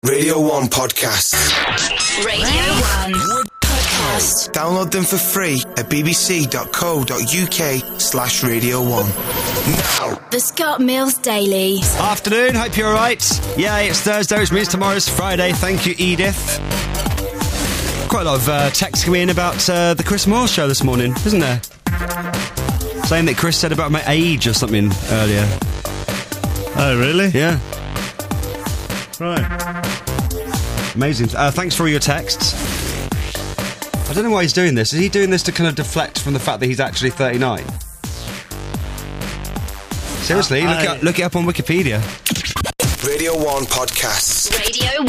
Radio 1 Podcasts. Radio 1 Podcast. Download them for free at bbc.co.uk/Radio 1. Now. The Scott Mills Daily. Afternoon, hope you're alright. Yeah, it's Thursday, which means tomorrow's Friday. Thank you, Edith. Quite a lot of texts coming in about the Chris Moore show this morning, isn't there? Saying that Chris said about my age or something earlier. Oh, really? Yeah. Right. Amazing. Thanks for all your texts. I don't know why he's doing this. Is he doing this to kind of deflect from the fact that he's actually 39? Seriously, look it up on Wikipedia. Radio 1 Podcasts. Radio 1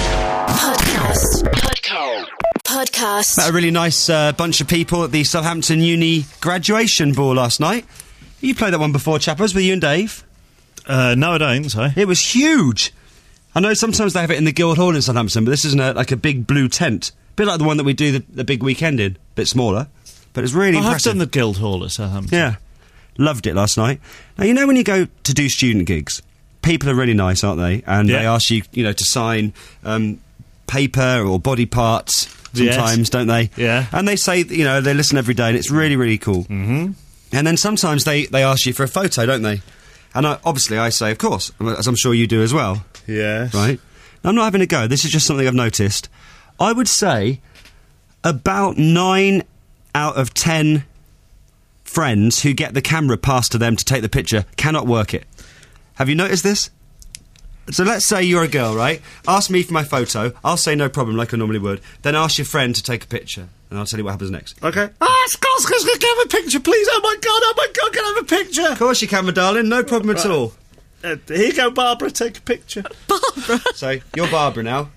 Podcast. Met a really nice bunch of people at the Southampton Uni graduation ball last night. You played that one before, chappers, with you and Dave? No, I don't, so. It was huge. I know sometimes they have it in the Guildhall in Southampton, but this isn't like a big blue tent. A bit like the one that we do the big weekend in. A bit smaller. But it's really impressive. I've done the Guildhall at Southampton. Yeah. Loved it last night. Now, you know when you go to do student gigs, people are really nice, aren't they? And they ask you, to sign paper or body parts sometimes, don't they? Yeah. And they say, they listen every day, and it's really, really cool. Mm-hmm. And then sometimes they ask you for a photo, don't they? And obviously I say, of course, as I'm sure you do as well. Yes. Right? Now, I'm not having a go. This is just something I've noticed. I would say about 9 out of 10 friends who get the camera passed to them to take the picture cannot work it. Have you noticed this? So let's say you're a girl, right? Ask me for my photo. I'll say no problem, like I normally would. Then ask your friend to take a picture. And I'll tell you what happens next. Okay? Scott, can I have a picture, please? Oh, my God, can I have a picture? Of course you can, my darling. No problem at all. Here you go, Barbara, take a picture. Barbara? So, you're Barbara now.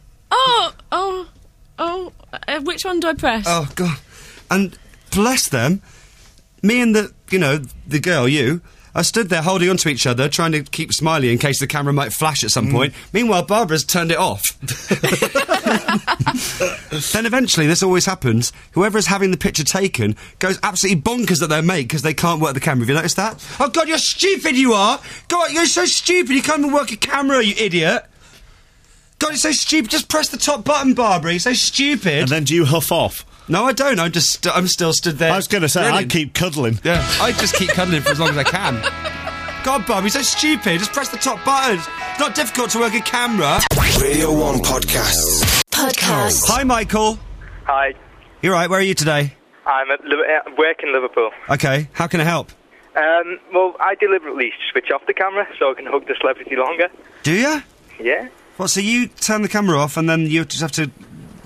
Which one do I press? Oh, God. And bless them, me and the girl, you, I stood there holding onto each other, trying to keep smiling in case the camera might flash at some point. Meanwhile, Barbara's turned it off. Then eventually, this always happens, whoever's having the picture taken goes absolutely bonkers at their mate because they can't work the camera. Have you noticed that? Oh, God, you're stupid, you are! God, you're so stupid, you can't even work a camera, you idiot! God, you're so stupid, just press the top button, Barbara, you're so stupid! And then do you huff off? No, I don't. I'm still stood there. I was going to say, grinning. I keep cuddling. Yeah, I just keep cuddling for as long as I can. God, Bob, you're so stupid. Just press the top buttons. It's not difficult to work a camera. Radio 1 Podcasts. Hi, Michael. Hi. You all right? Where are you today? I'm at work in Liverpool. Okay, how can I help? Well, I deliberately switch off the camera so I can hug the celebrity longer. Do you? Yeah. Well, so you turn the camera off and then you just have to...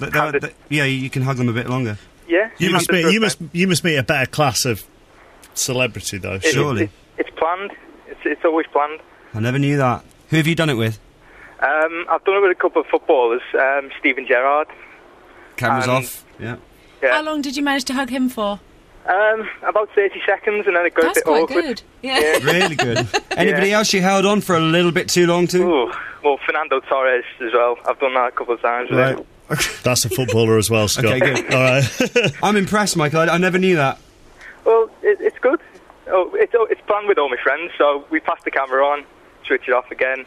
you can hug them a bit longer. Yeah. You must meet a better class of celebrity, though. Surely. It's planned. It's always planned. I never knew that. Who have you done it with? I've done it with a couple of footballers. Steven Gerrard. Cameras off. Yeah. How long did you manage to hug him for? About 30 seconds, and then it goes That's a bit quite awkward. good. Yeah. Really good. Anybody else you held on for a little bit too long to? Ooh. Well, Fernando Torres as well. I've done that a couple of times with him. That's a footballer as well, Scott. Okay, good. All right. I'm impressed, Michael. I never knew that. Well, it's good. It's planned with all my friends, so we pass the camera on, switch it off again.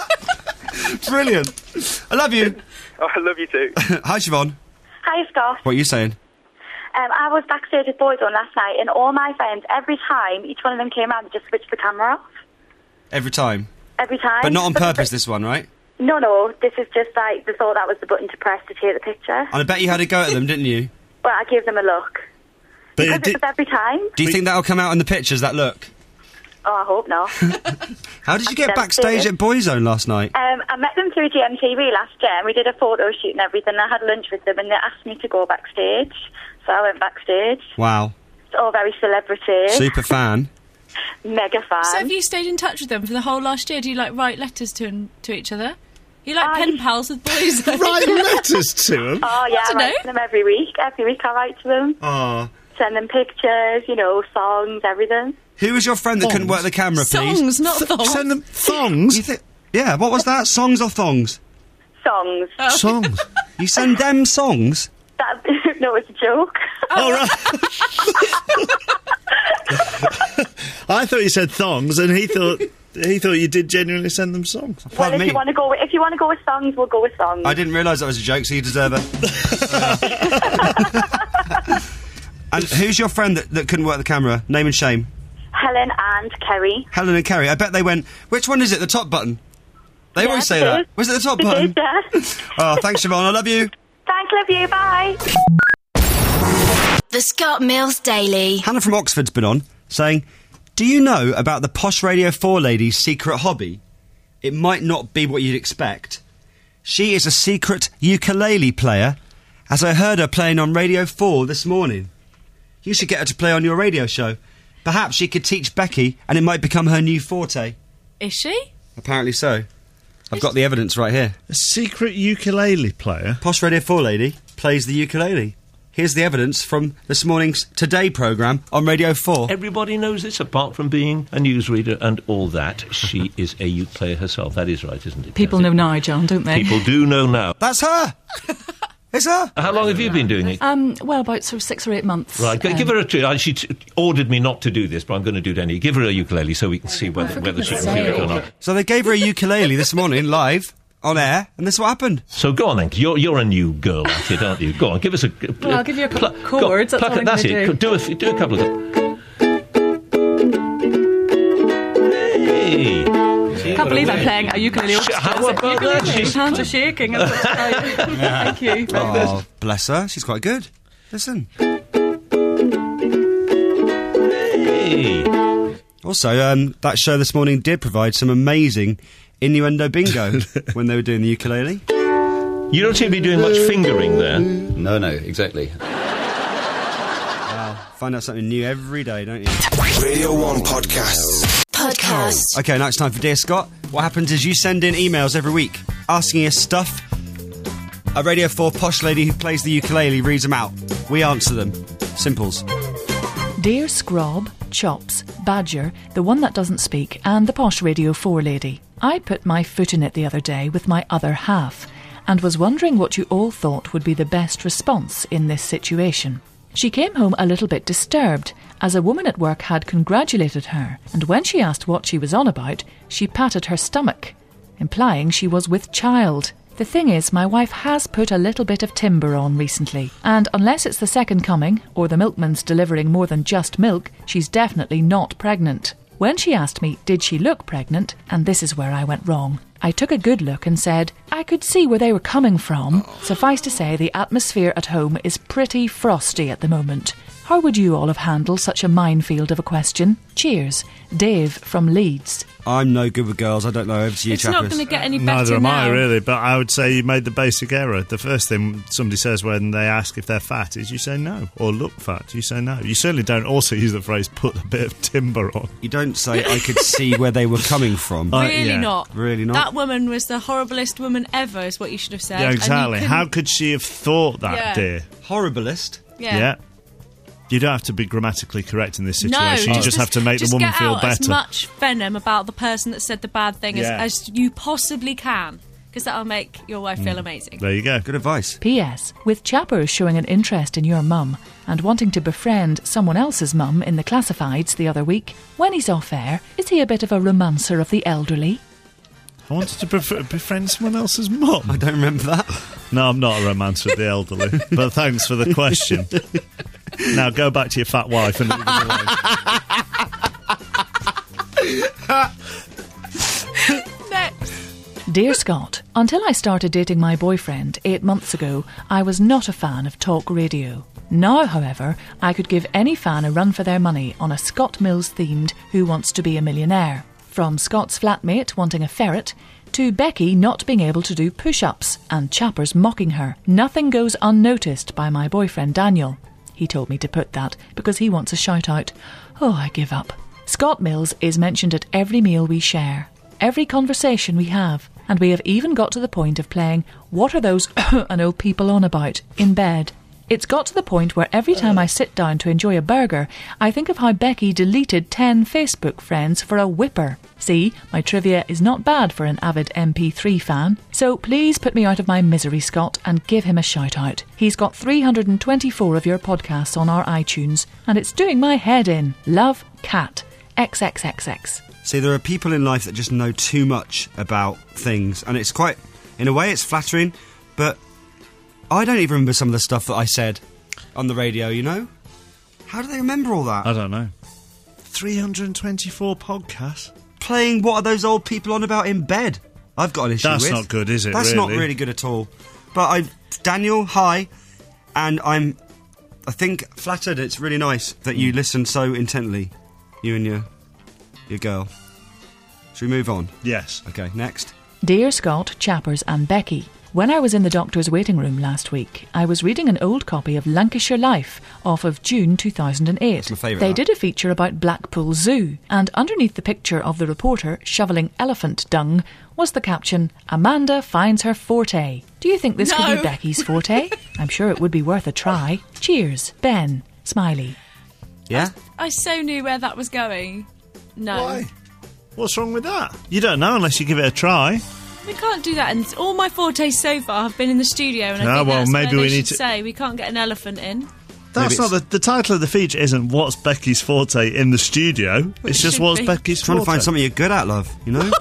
Brilliant. I love you. Oh, I love you too. Hi, Siobhan. Hi, Scott. What are you saying? I was backstage with Boyzone last night, and all my friends, every time, each one of them came around and just switched the camera off. Every time? Every time. But not on purpose, this one, right? No, this is just like, they thought that was the button to press to take the picture. And I bet you had a go at them, didn't you? Well, I gave them a look. Because it was every time. Do you think that'll come out in the pictures, that look? Oh, I hope not. How did you get backstage at Boyzone last night? I met them through GMTV last year, and we did a photo shoot and everything. I had lunch with them, and they asked me to go backstage, so I went backstage. Wow. It's all very celebrity. Super fan. Mega fan. So have you stayed in touch with them for the whole last year? Do you, write letters to each other? You pen pals with Boyzone? Write letters to them? Oh, yeah, I write to them every week. Every week I write to them. Oh. Send them pictures, songs, everything. Who was your friend that couldn't work the camera, please? Songs, not thongs. Send them thongs? Yeah, what was that? Songs or thongs? Songs. Oh. Songs? You send them songs? No, it's a joke. All right. I thought you said thongs, and he thought He thought you did genuinely send them songs. Well, Pardon if me. you want to go with songs, we'll go with songs. I didn't realise that was a joke, so you deserve it. And who's your friend that couldn't work the camera? Name and shame. Helen and Kerry. Helen and Kerry. I bet they went, which one is it, the top button? They always say that. Was it the top button? Yeah. Oh, thanks, Siobhan. I love you. Thanks, love you. Bye. The Scott Mills Daily. Hannah from Oxford's been on, saying, do you know about the Posh Radio 4 lady's secret hobby? It might not be what you'd expect. She is a secret ukulele player, as I heard her playing on Radio 4 this morning. You should get her to play on your radio show. Perhaps she could teach Becky, and it might become her new forte. Is she? Apparently so. I've got the evidence right here. A secret ukulele player? Posh Radio 4 lady plays the ukulele. Here's the evidence from this morning's Today programme on Radio 4. Everybody knows this, apart from being a newsreader and all that. She is a uke player herself. That is right, isn't it? People know now, John, don't they? People do know now. That's her! It's her! How long have you been doing it? Well, about sort of 6 or 8 months. Right, give her a try. She ordered me not to do this, but I'm going to do it anyway. Give her a ukulele so we can see whether she can hear it or not. So they gave her a ukulele this morning, live, on air, and this is what happened. So go on then, you're a new girl at it, aren't you? Go on, give us a... Well, I'll give you a couple of chords, that's all I'm that's going to it, do a couple of them. Hey! I can't believe I'm playing a ukulele. How about that? His hands are shaking. I've got to tell you. Thank you. Oh, bless her. She's quite good. Listen. Hey! Also, that show this morning did provide some amazing innuendo bingo when they were doing the ukulele. You don't seem to be doing much fingering there. No, exactly. Wow. Find out something new every day, don't you? Radio 1 Podcasts. Okay, now it's time for Dear Scott. What happens is you send in emails every week asking us stuff. A Radio 4 posh lady who plays the ukulele reads them out. We answer them. Simples. Dear Scrob, Chops, Badger, the one that doesn't speak, and the Posh Radio 4 lady. I put my foot in it the other day with my other half and was wondering what you all thought would be the best response in this situation. She came home a little bit disturbed, as a woman at work had congratulated her, and when she asked what she was on about, she patted her stomach, implying she was with child. The thing is, my wife has put a little bit of timber on recently, and unless it's the second coming, or the milkman's delivering more than just milk, she's definitely not pregnant. When she asked me, did she look pregnant, and this is where I went wrong. I took a good look and said, I could see where they were coming from. Suffice to say, the atmosphere at home is pretty frosty at the moment. How would you all have handled such a minefield of a question? Cheers. Dave from Leeds. I'm no good with girls. I don't know. Over to you, It's chappers. not going to get any better Neither am now. I, really, but I would say you made the basic error. The first thing somebody says when they ask if they're fat is you say no, or look fat, you say no. You certainly don't also use the phrase put a bit of timber on. You don't say I could see where they were coming from. Really yeah. not. Really not? That woman was the horriblest woman ever, is what you should have said. Yeah, And you exactly. couldn't- How could she have thought that, Yeah. dear? Horriblest. Yeah. You don't have to be grammatically correct in this No, situation. You just have to make the woman feel get out as better. much venom about the person that said the bad thing Yeah. as you possibly can, because that'll make your wife feel amazing. There you go. Good advice. P.S. With chappers showing an interest in your mum and wanting to befriend someone else's mum in the classifieds the other week, when he's off air, is he a bit of a romancer of the elderly? I wanted to befriend someone else's mum. I don't remember that. No, I'm not a romancer of the elderly, but thanks for the question. Now go back to your fat wife and leave us alone. Next. Dear Scott, until I started dating my boyfriend 8 months ago, I was not a fan of talk radio. Now, however, I could give any fan a run for their money on a Scott Mills themed Who Wants to Be a Millionaire. From Scott's flatmate wanting a ferret, to Becky not being able to do push-ups and chappers mocking her. Nothing goes unnoticed by my boyfriend Daniel. He told me to put that because he wants a shout-out. Oh, I give up. Scott Mills is mentioned at every meal we share, every conversation we have, and we have even got to the point of playing What Are Those an Old People On About in bed. It's got to the point where every time I sit down to enjoy a burger, I think of how Becky deleted 10 Facebook friends for a whipper. See, my trivia is not bad for an avid MP3 fan. So please put me out of my misery, Scott, and give him a shout-out. He's got 324 of your podcasts on our iTunes, and it's doing my head in. Love, Cat. XXXX. See, there are people in life that just know too much about things, and it's quite, in a way, it's flattering, but I don't even remember some of the stuff that I said on the radio, you know? How do they remember all that? I don't know. 324 podcasts? Playing what are those old people on about in bed? I've got an issue with. That's not good, is it, That's really? not really good at all. But Daniel, hi, and I think, flattered. It's really nice that you listen so intently, you and your girl. Should we move on? Yes. Okay, next. Dear Scott, Chappers and Becky, when I was in the doctor's waiting room last week, I was reading an old copy of Lancashire Life off of June 2008. That's my favourite, They that. did a feature about Blackpool Zoo, and underneath the picture of the reporter shoveling elephant dung was the caption, Amanda finds her forte. Do you think this could be Becky's forte? I'm sure it would be worth a try. Cheers, Ben. Smiley. Yeah? I so knew where that was going. No. Why? What's wrong with that? You don't know unless you give it a try. We can't do that, and all my fortes so far have been in the studio, and I No, think well, that's maybe where we they need should to- say we can't get an elephant in. That's Maybe not the title of the feature. Isn't what's Becky's forte in the studio? It's just should what's be. Becky's Trying forte. to find something you're good at, love, you know?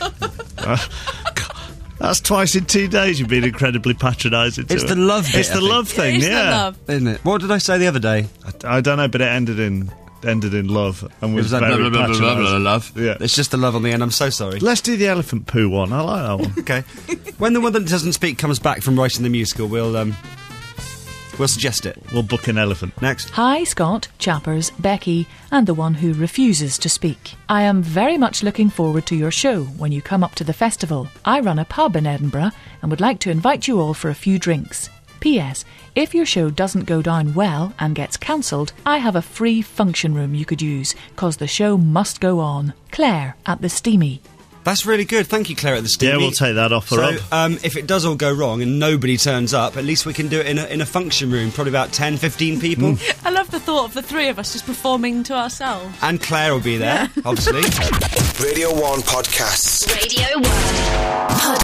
That's twice in 2 days. You've been incredibly patronising. to It's it. the love bit, It's I the think. love thing. It's yeah, the love. Isn't it? What did I say the other day? I don't know, but it ended in love and was that very blah, blah, blah, blah, blah, patronising. love? Yeah. It's just the love on the end, I'm so sorry. Let's do the elephant poo one. I like that one. Okay. When the one that doesn't speak comes back from writing the musical, we'll suggest it. We'll book an elephant. Next. Hi, Scott, Chappers, Becky, and the one who refuses to speak. I am very much looking forward to your show when you come up to the festival. I run a pub in Edinburgh and would like to invite you all for a few drinks. P.S. If your show doesn't go down well and gets cancelled, I have a free function room you could use, 'cause the show must go on. Claire at the Steamy. That's really good. Thank you, Claire, at the Steamy. Yeah, we'll take that offer so, up. if it does all go wrong and nobody turns up, at least we can do it in a function room, probably about 10, 15 people. I love the thought of the three of us just performing to ourselves. And Claire will be there, obviously. Radio 1 Podcasts. Radio 1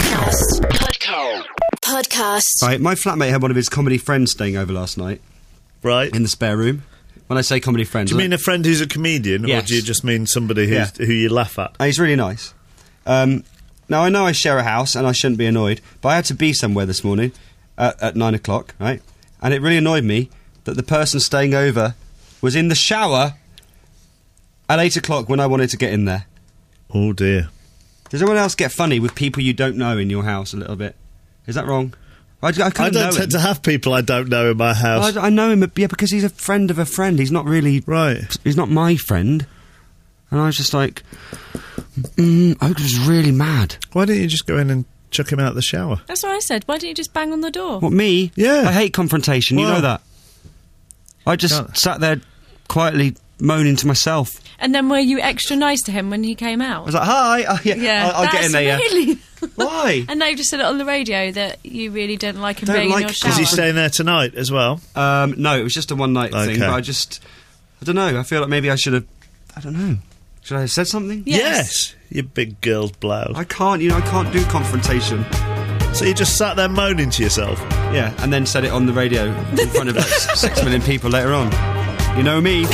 Podcast. Right, my flatmate had one of his comedy friends staying over last night Right. in the spare room. When I say comedy friends... Do you mean a friend who's a comedian, Yes. or do you just mean somebody who you laugh at? He's really nice. Now, I know I share a house and I shouldn't be annoyed, but I had to be somewhere this morning at 9 o'clock, right? And it really annoyed me that the person staying over was in the shower at 8 o'clock when I wanted to get in there. Oh dear. Does anyone else get funny with people you don't know in your house a little bit? Is that wrong? I kind I of know don't tend him. to have people I don't know in my house. I know him, yeah, because he's a friend of a friend. He's not really... Right. He's not my friend. And I was just like... I was really mad. Why don't you just go in and chuck him out of the shower? That's what I said. Why don't you just bang on the door? What, me? Yeah. I hate confrontation, you Well, know that. I just can't- sat there quietly moaning to myself. And then were you extra nice to him when he came I out? was like, hi, Yeah, I'll get in there, yeah. really... Why? And they've just said it on the radio that you really don't like him Don't being like- in your 'cause shower. Is he staying there tonight as well? No, it was just a one-night thing, Okay. but I don't know, I feel like maybe I should have, I don't know. Should I have said something? Yes. You big girl's blouse. I can't do confrontation. So you just sat there moaning to yourself? Yeah, and then said it on the radio in front of like 6 million people later on. You know me.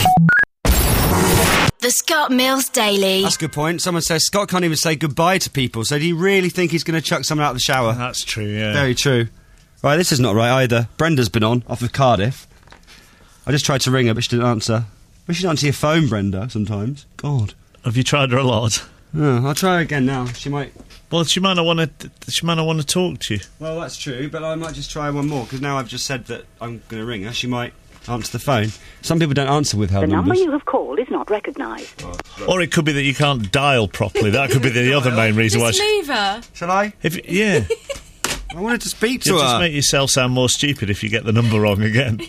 The Scott Mills Daily. That's a good point. Someone says Scott can't even say goodbye to people, so do you really think he's going to chuck someone out of the shower? That's true, yeah. Very true. Right, this is not right either. Brenda's been on, off of Cardiff. I just tried to ring her, but she didn't answer. We should answer your phone, Brenda, sometimes. God. Have you tried her a lot? Oh, I'll try her again now. She might... Well, she might not want to talk to you. Well, that's true, but I might just try one more, because now I've just said that I'm going to ring her. She might answer the phone. Some people don't answer withheld The number numbers. you have called is not recognised. Or it could be that you can't dial properly. That could be the other main reason why. Just leave her. Shall I? Yeah. I wanted to speak to You'll her. just make yourself sound more stupid if you get the number wrong again.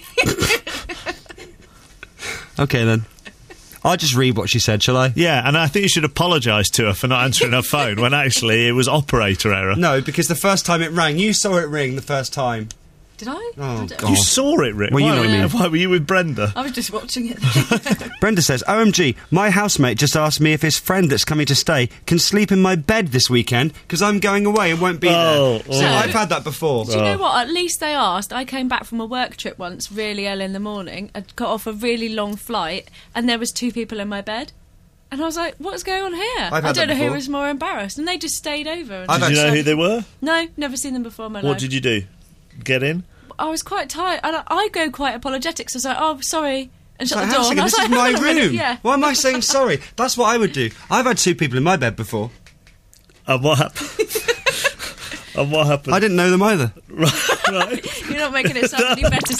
Okay, then. I'll just read what she said, shall I? Yeah, and I think you should apologise to her for not answering her phone when actually it was operator error. No, because the first time it rang, you saw it ring the first time. Did I? Oh, I don't- God. You saw it, Rick. Well, you why, know what I mean. Why were you with Brenda? I was just watching it. Brenda says, OMG, my housemate just asked me if his friend that's coming to stay can sleep in my bed this weekend because I'm going away and won't be there. So I've had that before. Do you know what? At least they asked. I came back from a work trip once, really early in the morning. I got off a really long flight, and there was 2 people in my bed. And I was like, what's going on here? I've I had don't that know who before. was more embarrassed. And they just stayed over. And Did you know who they were? No, never seen them before in my life. What did you do? Get in? I was quite tired. And I go quite apologetic, so I was like, oh, sorry. And shut Like, the hang door. on a And I second, was this like, is my hang on a minute, room. Yeah. Why am I saying sorry? That's what I would do. I've had 2 people in my bed before. And what happened? And what happened? I didn't know them either. Right. You're not making it sound any better.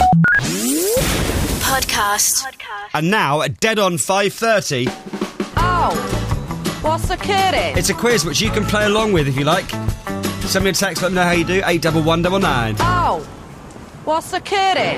Podcast. And now, at dead on 5:30, Oh, what's the kidding? it's a quiz which you can play along with if you like. Send me a text, let me know how you do, 81199. Oh, what's the kidding?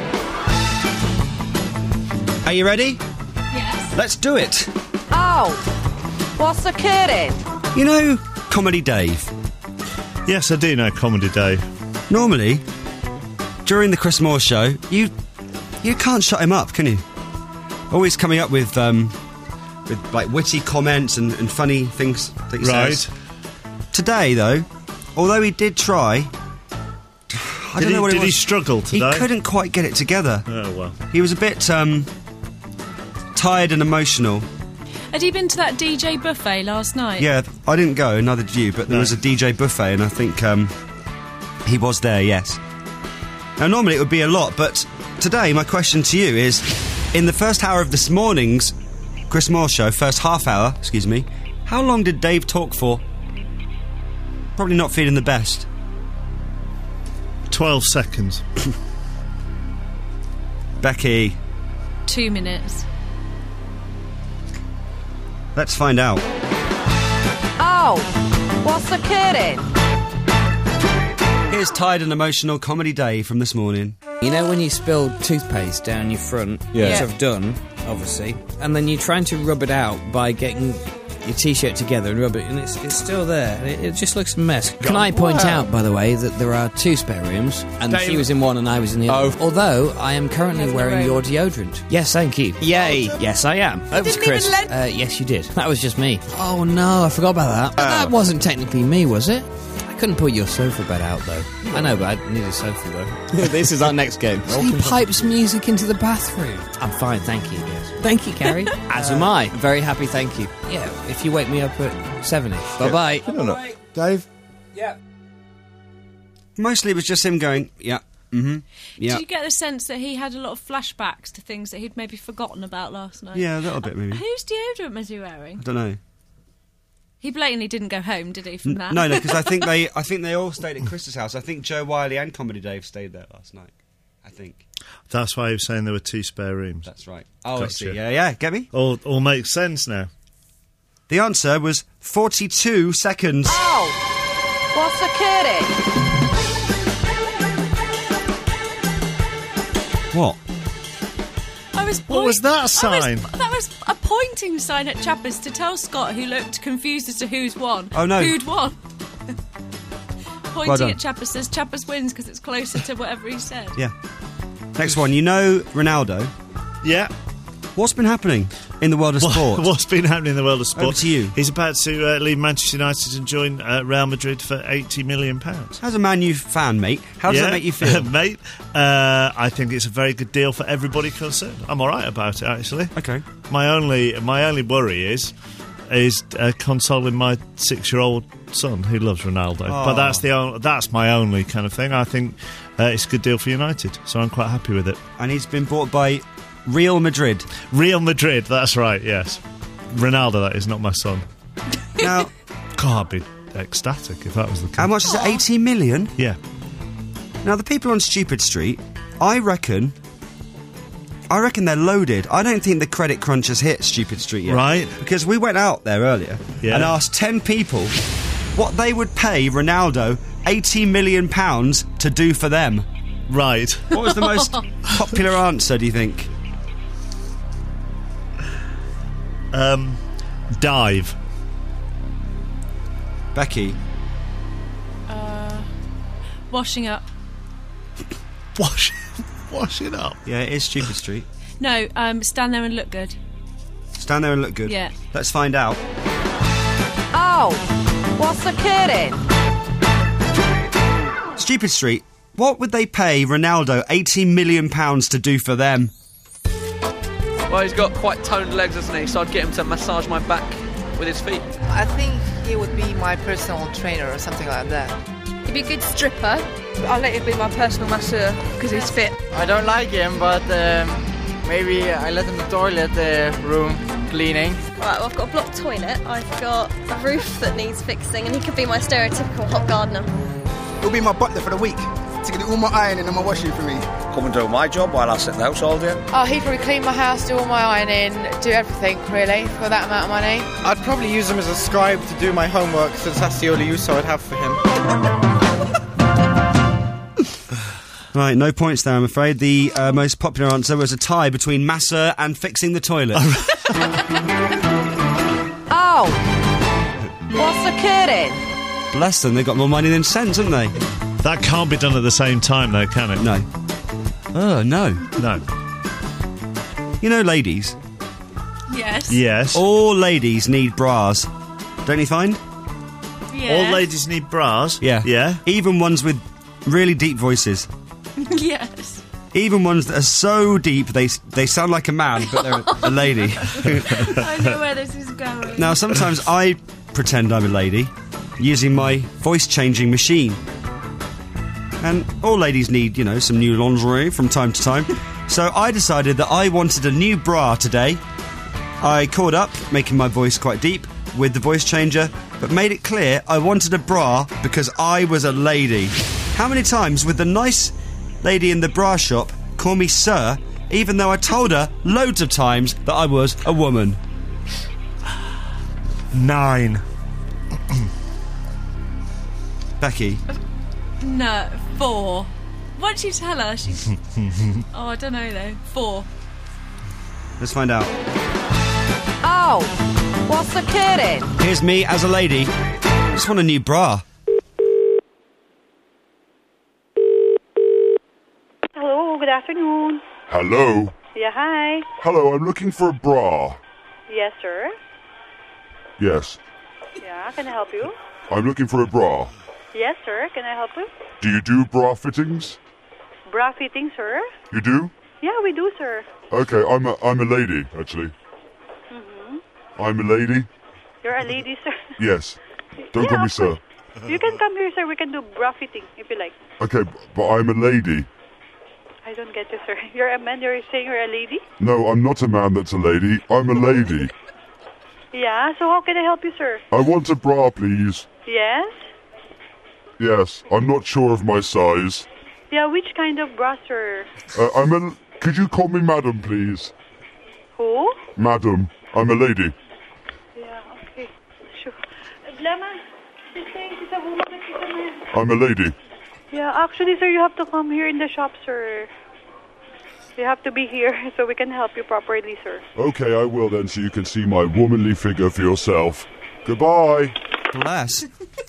Are you ready? Yes. Let's do it. Oh, what's the kidding? You know Comedy Dave? Yes, I do know Comedy Dave. Normally, during the Chris Moore show, you can't shut him up, can you? Always coming up with like witty comments and funny things that he says. Today, though, although he did try, I don't know what it was. Did he struggle today? He couldn't quite get it together. Oh, well. He was a bit tired and emotional. Had he been to that DJ buffet last night? Yeah, I didn't go, neither did you, but there was a DJ buffet, and I think he was there, yes. Now, normally it would be a lot, but today my question to you is, in the first hour of this morning's Chris Moore show, first half hour, excuse me, how long did Dave talk for? Probably not feeling the best. 12 seconds. Becky, 2 minutes. let's find out. Oh, what's the kidding? Here's tired and emotional Comedy Dave from this morning. You know when you spill toothpaste down your front, Yeah. which I've done, obviously, and then you're trying to rub it out by getting your T-shirt together and rub it, and it's still there. It just looks a mess. Can I point out, by the way, that there are 2 spare rooms, and Dave. she was in one and I was in the other. Although I am currently wearing your deodorant. Yes, thank you. Yay. Yes, I am. Over to Chris. Yes, you did. That was just me. Oh no, I forgot about that. But that wasn't technically me, was it? I couldn't put your sofa bed out though. I know, but I need a sofa though. This is our next game. He pipes music into the bathroom. I'm fine, thank you. Yes. Thank you, Carrie. As am I. Very happy, thank you. Yeah, if you wake me up at 7ish. Bye-bye. No. Dave? Yeah. Mostly it was just him going, yeah, mm-hmm, yeah. Did you get the sense that he had a lot of flashbacks to things that he'd maybe forgotten about last night? Yeah, a little bit maybe. Whose deodorant was he wearing? I don't know. He blatantly didn't go home, did he, from that? No, because I think they all stayed at Chris's house. I think Joe Wiley and Comedy Dave stayed there last night. I think. That's why he was saying there were 2 spare rooms. That's right. Oh, Gotcha. I see. Yeah, get me? All makes sense now. The answer was 42 seconds. Oh, what's the kidding? What? What was that sign? That was a pointing sign at Chappers to tell Scott, who looked confused as to who's won. Oh, no. Who'd won. Well Pointing done. at Chappers says Chappers wins because it's closer to whatever he said. Yeah. Next one. You know Ronaldo? Yeah. What's been happening in the world of sport? What's been happening in the world of sport? Over to you. He's about to leave Manchester United and join Real Madrid for £80 million. As a Man U fan, mate, how does that make you feel? Mate, I think it's a very good deal for everybody concerned. I'm all right about it, actually. Okay. My only worry is consoling my 6-year-old son who loves Ronaldo. Oh. But that's my only kind of thing. I think it's a good deal for United, so I'm quite happy with it. And he's been bought by Real Madrid. Real Madrid, that's right, yes. Ronaldo, that is, not my son. Now, God, I'd be ecstatic if that was the case. how much is it? 80 million? Yeah. Now, the people on Stupid Street, I reckon they're loaded. I don't think the credit crunch has hit Stupid Street yet. Right. Because we went out there earlier Yeah. and asked 10 people what they would pay Ronaldo £80 million to do for them. Right. What was the most popular answer, do you think? Dive. Becky? Washing up. Wash it up. Yeah, it is Stupid Street. No, stand there and look good. Stand there and look good. Yeah. Let's find out. Oh, what's the kidding? Stupid Street, what would they pay Ronaldo £80 million to do for them? Well, he's got quite toned legs, hasn't he? So I'd get him to massage my back with his feet. I think he would be my personal trainer or something like that. He'd be a good stripper. I'll let him be my personal masseur because he's fit. I don't like him, but maybe I let him the toilet room cleaning. Right, well, I've got a blocked toilet, I've got a roof that needs fixing, and he could be my stereotypical hot gardener. He'll be my butler for the week, to get all my ironing and my washing for me. Come and do my job while I sit in the house all day. Oh, he'd probably clean my house, do all my ironing, do everything, really, for that amount of money. I'd probably use him as a scribe to do my homework, since that's the only use I would have for him. Right, no points there, I'm afraid. The most popular answer was a tie between masseur and fixing the toilet. Oh! What's occurring? Bless them, they've got more money than sense, haven't they? That can't be done at the same time, though, can it? No. Oh, no. No. You know, ladies. Yes. Yes. All ladies need bras. Don't you find? Yeah. All ladies need bras? Yeah. Yeah? Even ones with really deep voices. Yes. Even ones that are so deep they sound like a man, but they're a lady. I know where this is going. Now, sometimes I pretend I'm a lady using my voice-changing machine. And all ladies need, you know, some new lingerie from time to time. So I decided that I wanted a new bra today. I called up, making my voice quite deep, with the voice changer, but made it clear I wanted a bra because I was a lady. How many times would the nice lady in the bra shop call me sir, even though I told her loads of times that I was a woman? 9. Becky? No, 4. Once you tell her, she's... Oh, I don't know, though. 4. Let's find out. Oh! What's occurring? Here's me as a lady. I just want a new bra. Hello, good afternoon. Hello? Yeah, hi. Hello, I'm looking for a bra. Yes, sir. Yes. Yeah, can I help you? I'm looking for a bra. Yes, sir. Can I help you? Do you do bra fittings? Bra fitting, sir? You do? Yeah, we do, sir. Okay, I'm a lady, actually. Mm-hmm. I'm a lady? You're a lady, sir? Yes. Don't call me sir. You can come here, sir. We can do bra fitting, if you like. Okay, but I'm a lady. I don't get you, sir. You're a man, you're saying you're a lady? No, I'm not a man that's a lady. I'm a lady. Yeah, so how can I help you, sir? I want a bra, please. Yes? Yes, I'm not sure of my size. Yeah, which kind of bra, sir? Could you call me madam, please? Who? Madam. I'm a lady. Yeah, okay. Sure. Lemon, she's saying she's a woman, she's a man. I'm a lady. Yeah, actually, sir, you have to come here in the shop, sir. You have to be here so we can help you properly, sir. Okay, I will then, so you can see my womanly figure for yourself. Goodbye. Bless.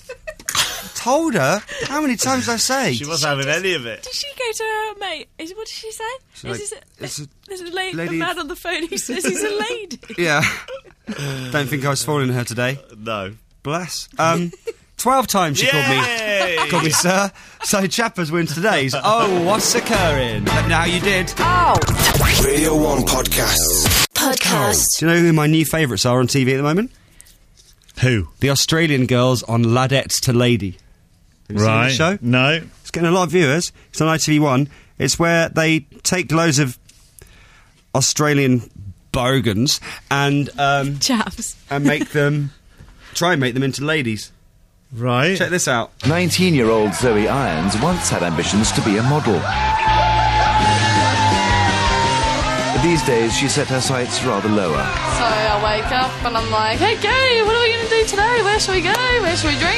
Told her. How many times did I say? She wasn't having any of it. Did she go to her mate? What did she say? She's There's a lady, lady- a man on the phone who says he's a lady. Yeah. Don't think I was following her today. No. Bless. 12 times she called me sir. So Chappers wins today's Oh, What's Occurring? Let me know how you did. Oh! Radio 1 Podcasts. Do you know who my new favourites are on TV at the moment? Who? The Australian girls on Ladettes to Lady. Have you seen that show? No. It's getting a lot of viewers. It's on ITV1. It's where they take loads of Australian bogans and chaps and try and make them into ladies. Right. Check this out. 19-year-old Zoe Irons once had ambitions to be a model. But these days she set her sights rather lower. So I wake up and I'm like, hey, Gary, what are we going to do today? Where shall we go? Where shall we drink?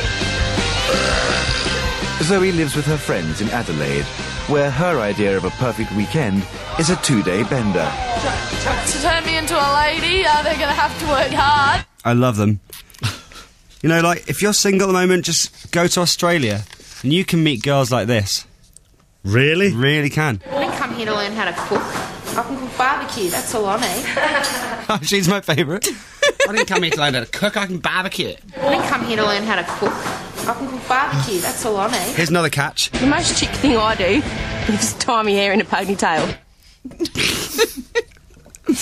Zoe lives with her friends in Adelaide, where her idea of a perfect weekend is a 2-day bender. To turn me into a lady, they're going to have to work hard. I love them. You know, like, if you're single at the moment, just go to Australia and you can meet girls like this. Really? Really can. I didn't come here to learn how to cook. I can cook barbecue, that's all I need. She's my favourite. I didn't come here to learn how to cook, I can barbecue. I didn't come here to learn how to cook. I can cook barbecue, that's all I need. Here's another catch. The most chick thing I do is tie my hair in a ponytail.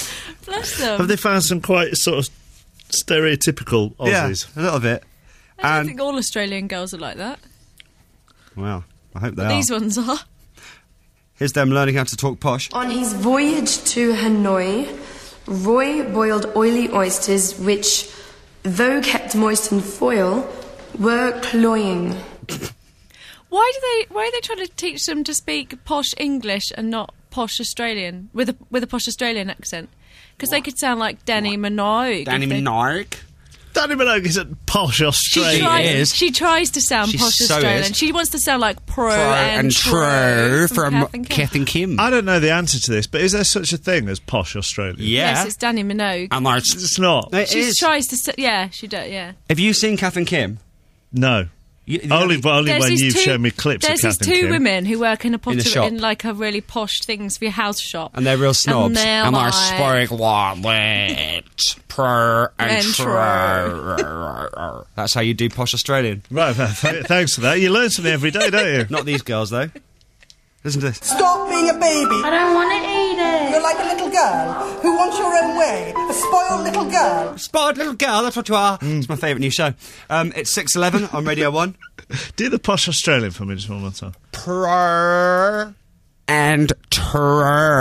Bless them. Have they found some quite sort of stereotypical Aussies? Yeah, a little bit. I don't think all Australian girls are like that. Well, I hope they But are. these ones are. Here's them learning how to talk posh. On his voyage to Hanoi, Roy boiled oily oysters which, though kept moist in foil, were cloying. Why are they trying to teach them to speak posh English and not posh Australian with a posh Australian accent? Because they could sound like Danny Minogue. Danny Minogue? Danny Minogue isn't posh Australian. She tries to sound She posh so Australian. is. She wants to sound like Pro and True from Kath and Kim. I don't know the answer to this, but is there such a thing as posh Australian? Yes, it's Danny Minogue. It's not. She tries to. Yeah, she does. Yeah. Have you seen Kath and Kim? No. Only when you've shown me clips of Kath There's and these two Kim. women who work in a In the shop. in like a really posh things for your house shop. And they're real snobs. And I like, speak like pro and true. That's how you do posh Australian. Right, thanks for that. You learn something every day, don't you? Not these girls, though. Listen to this. Stop being a baby. I don't want to eat it. You're like a little girl who wants your own way. A spoiled little girl. Spoiled little girl, that's what you are. It's my favourite new show. It's 6:11 on Radio 1. Do the posh Australian for me just one more time. Pro and true.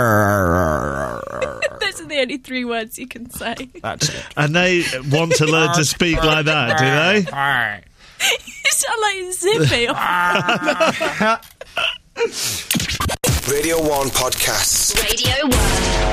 Those are the only 3 words you can say. That's it. And they want to learn to speak like that, do they? You sound like Zippy. Radio 1 Podcasts. Radio 1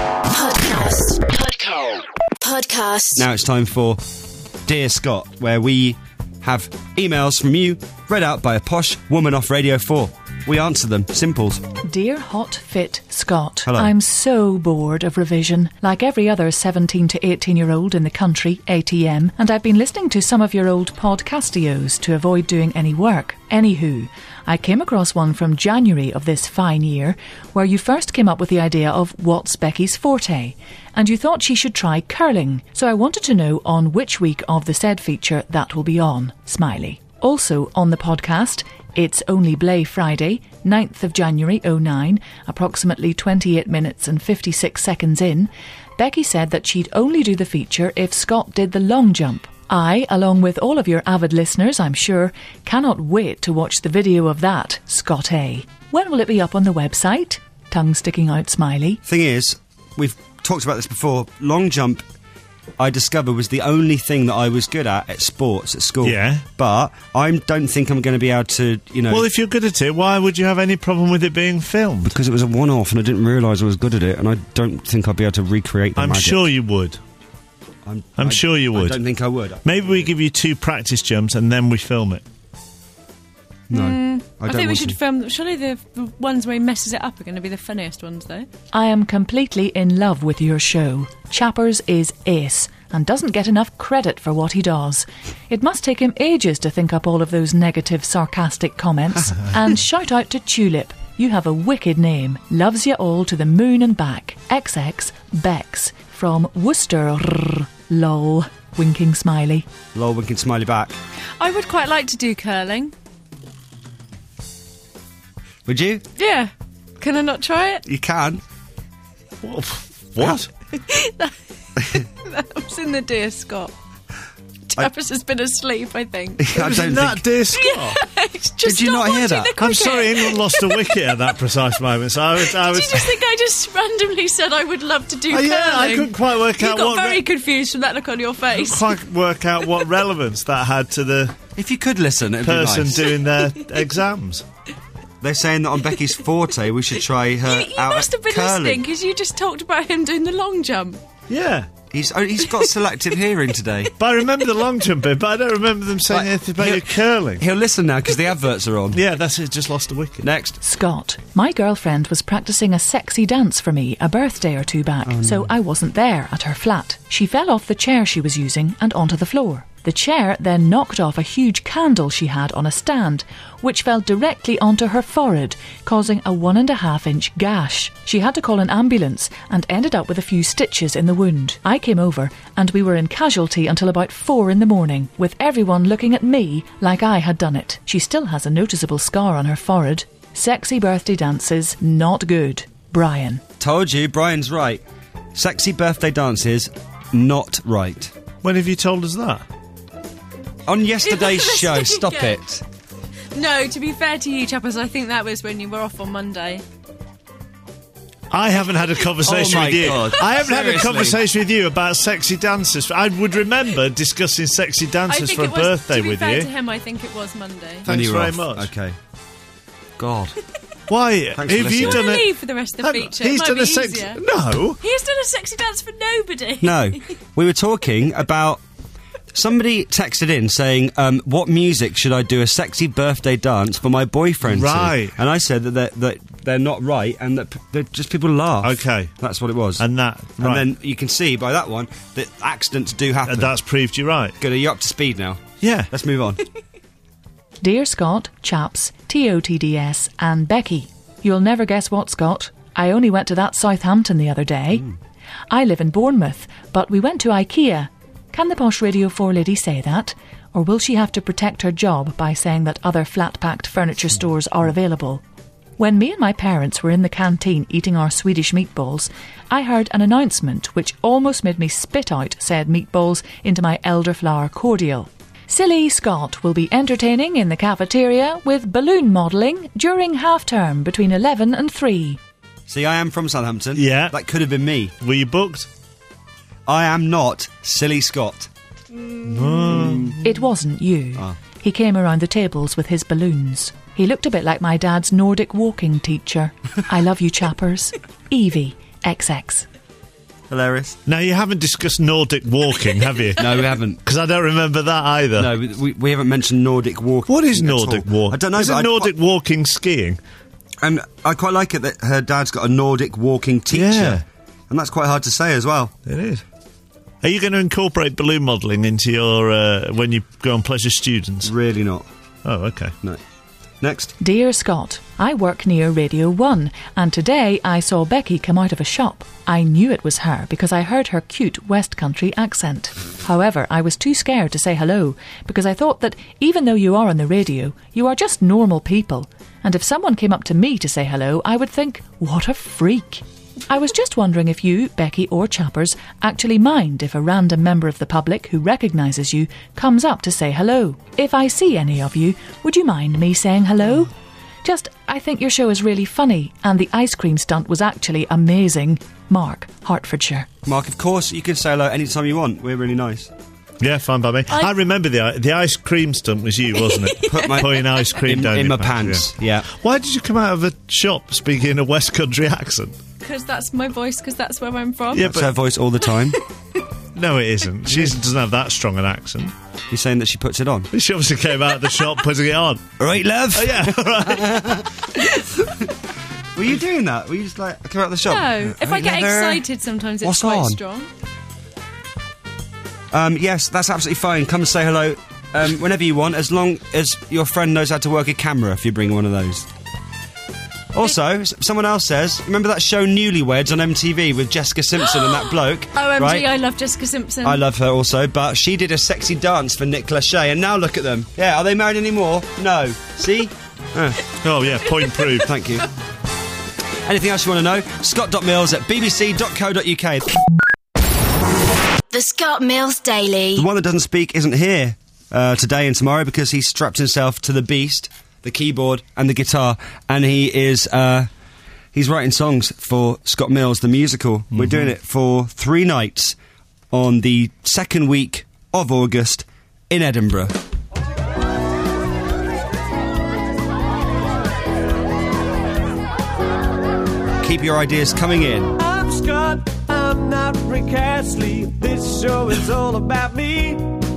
Podcast. Now it's time for Dear Scott, where we have emails from you read out by a posh woman off Radio 4. We answer them. Simples. Dear Hot Fit Scott, Hello. I'm so bored of revision. Like every other 17 to 18-year-old in the country, ATM, and I've been listening to some of your old podcastios to avoid doing any work. Anywho, I came across one from January of this fine year where you first came up with the idea of what's Becky's forte, and you thought she should try curling. So I wanted to know on which week of the said feature that will be on. Smiley. Also on the podcast, it's Only Blay Friday, 9th of January 09, approximately 28 minutes and 56 seconds in. Becky said that she'd only do the feature if Scott did the long jump. I, along with all of your avid listeners, I'm sure, cannot wait to watch the video of that, Scott A. When will it be up on the website? Tongue sticking out smiley. Thing is, we've talked about this before. Long jump, I discovered, was the only thing that I was good at sports at school. Yeah. But I don't think I'm going to be able to, Well, if you're good at it, why would you have any problem with it being filmed? Because it was a one-off and I didn't realise I was good at it, and I don't think I'd be able to recreate the I'm magic. sure you would. I'm sure you would. I don't think I would. Maybe we give you 2 practice jumps and then we film it. No, I think we should film. Surely the ones where he messes it up are going to be the funniest ones, though. I am completely in love with your show. Chappers is ace and doesn't get enough credit for what he does. It must take him ages to think up all of those negative, sarcastic comments. And shout out to Tulip. You have a wicked name. Loves you all to the moon and back. XX Bex from Worcester. Lol. Winking smiley. Lol, winking smiley back. I would quite like to do curling. Would you? Yeah. Can I not try it? You can. What? That was in the Dear Scott. Chappers has been asleep, I think. I don't think... Dear Scott? Yeah, Did you not hear that? I'm sorry, England lost a wicket at that precise moment. So I was. Do you just think I just randomly said I would love to do curling? Yeah, I couldn't quite work out You what. got very confused from that look on your face. Quite work out what relevance that had to the. If you could listen, it'd person be nice. doing their exams. They're saying that on Becky's forte, we should try her You out must have been curling. listening because you just talked about him doing the long jump. Yeah. He's got selective hearing today. But I remember the long jump bit, but I don't remember them saying anything about your curling. He'll listen now because the adverts are on. Yeah, that's it, just lost a wicket. Next. Scott. My girlfriend was practicing a sexy dance for me a birthday or 2 back, so I wasn't there at her flat. She fell off the chair she was using and onto the floor. The chair then knocked off a huge candle she had on a stand, which fell directly onto her forehead, causing a 1.5-inch gash. She had to call an ambulance and ended up with a few stitches in the wound. I came over and we were in casualty until about 4 a.m, with everyone looking at me like I had done it. She still has a noticeable scar on her forehead. Sexy birthday dances, not good. Brian. Told you, Brian's right. Sexy birthday dances, not right. When have you told us that? On yesterday's show, stop Yeah. it. No, to be fair to you, chappers, I think that was when you were off on Monday. I haven't had a conversation Oh my with you. God. I haven't had a Seriously. conversation with you about sexy dances. I would remember discussing sexy I dances think for a it was, birthday to be with fair you. to him, I think it was Monday. When Thanks you were very off. much. Okay. God. Why? Thanks for Have you listening. done Leave a... for the rest of the feature. He's It might done be a sexy... easier. No. He's done a sexy dance for nobody. No. We were talking about... Somebody texted in saying, what music should I do a sexy birthday dance for my boyfriend to? Right. And I said that they're not right and that they're just people laugh. Okay. That's what it was. And that... Right. And then you can see by that one that accidents do happen. That's proved you right. Good, are you up to speed now? Yeah. Let's move on. Dear Scott, Chaps, TOTDS and Becky. You'll never guess what, Scott. I only went to that Southampton the other day. I live in Bournemouth, but we went to IKEA. Can the Posh Radio 4 lady say that? Or will she have to protect her job by saying that other flat-packed furniture stores are available? When me and my parents were in the canteen eating our Swedish meatballs, I heard an announcement which almost made me spit out said meatballs into my elderflower cordial. Silly Scott will be entertaining in the cafeteria with balloon modelling during half-term between 11 and 3. See, I am from Southampton. Yeah. That could have been me. Were you booked? I am not Silly Scott. It wasn't you. Ah. He came around the tables with his balloons. He looked a bit like my dad's Nordic walking teacher. I love you, chappers. Evie, XX. Hilarious. Now, you haven't discussed Nordic walking, have you? No, we haven't. Because I don't remember that either. No, we haven't mentioned Nordic walking. What is at Nordic all. walking? I don't know. Isn't but Nordic walking skiing? And I quite like it that her dad's got a Nordic walking teacher. Yeah. And that's quite hard to say as well. It is. Are you going to incorporate balloon modelling into your when you go on Pleasure Students? Really not. Oh, okay. No. Next. Dear Scott, I work near Radio 1 and today I saw Becky come out of a shop. I knew it was her because I heard her cute West Country accent. However, I was too scared to say hello because I thought that even though you are on the radio, you are just normal people. And if someone came up to me to say hello, I would think, what a freak. I was just wondering if you, Becky or Chappers, actually mind if a random member of the public who recognises you comes up to say hello. If I see any of you, would you mind me saying hello? Just, I think your show is really funny and the ice cream stunt was actually amazing. Mark, Hertfordshire. Mark, of course, you can say hello anytime you want. We're really nice. Yeah, fine by me. I remember the ice cream stunt was you, wasn't it? Putting ice cream down in your my pants. Yeah. Why did you come out of a shop speaking in a West Country accent? Because that's my voice, because that's where I'm from. Yeah, That's her voice all the time. No, it isn't. She doesn't have that strong an accent. You're saying that she puts it on? She obviously came out of the shop putting it on. All right, love? Oh, yeah, right. Were you doing that? Were you just like, come out of the shop? No, if I get excited sometimes it's What's quite on? strong. Yes, that's absolutely fine. Come and say hello whenever you want, as long as your friend knows how to work a camera if you bring one of those. Also, someone else says, remember that show Newlyweds on MTV with Jessica Simpson and that bloke? OMG, right? I love Jessica Simpson. I love her also, but she did a sexy dance for Nick Lachey, and now look at them. Yeah, are they married anymore? No. See? Oh, yeah, point proved. Thank you. Anything else you want to know? scott.mills@bbc.co.uk. The Scott Mills Daily. The one that doesn't speak isn't here today and tomorrow because he's strapped himself to the beast, the keyboard and the guitar, and he's writing songs for Scott Mills, the musical. Mm-hmm. We're doing it for 3 nights on the 2nd week of August in Edinburgh. Keep your ideas coming in. I'm Scott, I'm not Rick Astley. This show is all about me.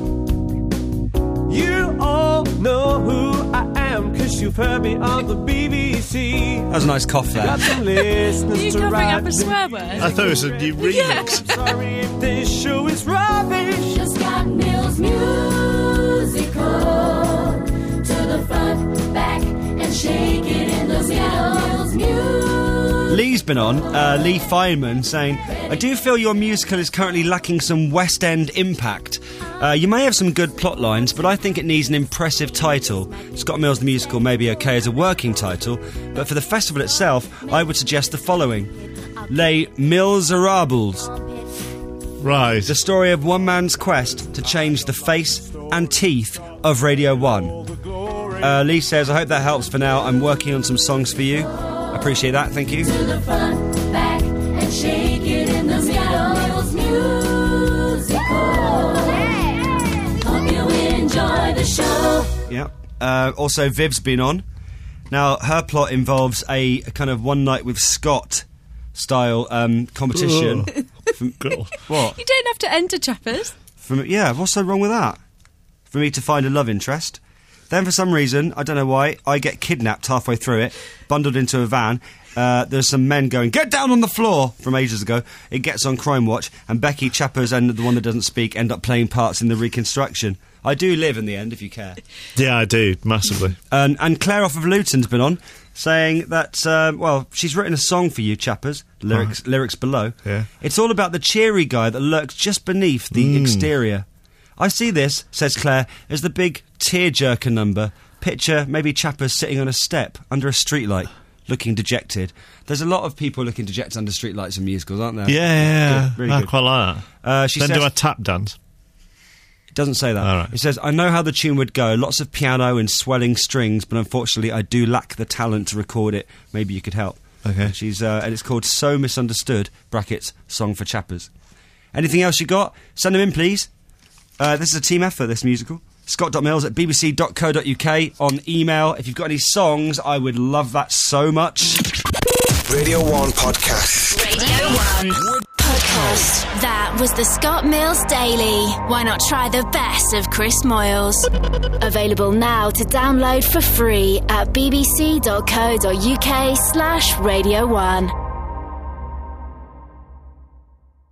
You all know who I am, cause you've heard me on the BBC. That was a nice cough there. Got some listeners Are you to covering write up a swear word? I thought it was a new remix. I'm sorry if this show is rubbish. The Scott Mills musical. To the front, back, and shake it in the Scott Mills musical. Lee's been on, Lee Feynman, saying, I do feel your musical is currently lacking some West End impact. You may have some good plot lines, but I think it needs an impressive title. Scott Mills the Musical may be okay as a working title, but for the festival itself, I would suggest the following. Les Miserables. Right. The story of one man's quest to change the face and teeth of Radio 1. Lee says, I hope that helps for now. I'm working on some songs for you. Appreciate that, thank you. To the front, back, and shake it in the Scott Musical. Hope you enjoy the show. Yeah. Also, Viv's been on. Now, her plot involves a kind of One Night with Scott style competition. What? You don't have to enter, chappers. Yeah, what's so wrong with that? For me to find a love interest. Then for some reason, I don't know why, I get kidnapped halfway through it, bundled into a van. There's some men going, get down on the floor, from ages ago. It gets on Crime Watch, and Becky, Chappers, and the one that doesn't speak end up playing parts in the reconstruction. I do live in the end, if you care. Yeah, I do, massively. And Claire off of Luton's been on, saying that, she's written a song for you, Chappers, lyrics below. Yeah. It's all about the cheery guy that lurks just beneath the exterior. I see this, says Claire, as the big tearjerker number. Picture maybe Chappers sitting on a step under a streetlight, looking dejected. There's a lot of people looking dejected under streetlights in musicals, aren't there? Yeah, good, really I good. quite like that. She then says, do a tap dance. It doesn't say that. All right. It says, I know how the tune would go. Lots of piano and swelling strings, but unfortunately I do lack the talent to record it. Maybe you could help. Okay. And it's called So Misunderstood, brackets, Song for Chappers. Anything else you got? Send them in, please. This is a team effort, this musical. Scott.mills@bbc.co.uk on email. If you've got any songs, I would love that so much. Radio 1 Podcast. Radio 1 Podcast. That was the Scott Mills Daily. Why not try the best of Chris Moyles? Available now to download for free at bbc.co.uk/Radio 1.